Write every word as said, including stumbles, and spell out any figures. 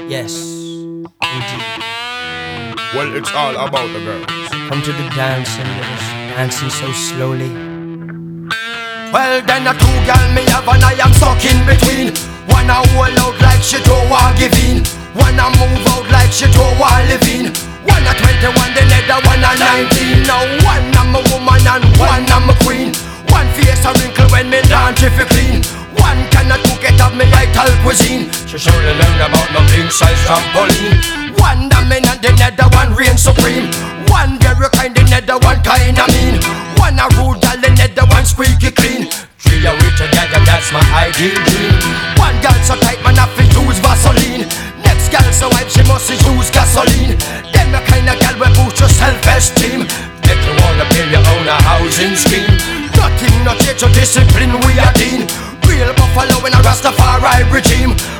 Yes, indeed. Well, it's all about the girls. Come to the dancing, yes, dancing so slowly. Well, then a two gal me have and I am stuck in between. One a hold out like she don't want give in. One a move out like she don't want live in. One a twenty-one, the other one a nineteen. Now one I'm a woman and one I'm a queen. One face a wrinkle when me laundry fi clean. One cannot cook it up me vital cuisine. She surely learn about no king size trampoline. One dominant, the other one reign supreme. One very kind, the other one kinda mean. One a rude gal, the other one squeaky clean. Three a we together, that's my ideal dream. One gal so tight, man have to use Vaseline. Next gal so hype, she must use gasoline. Them the kind of gal will boost your self-esteem. Make you wanna build your own a housing scheme. Nothing, no change your discipline, we are dean. Real buffalo in a Rastafari regime.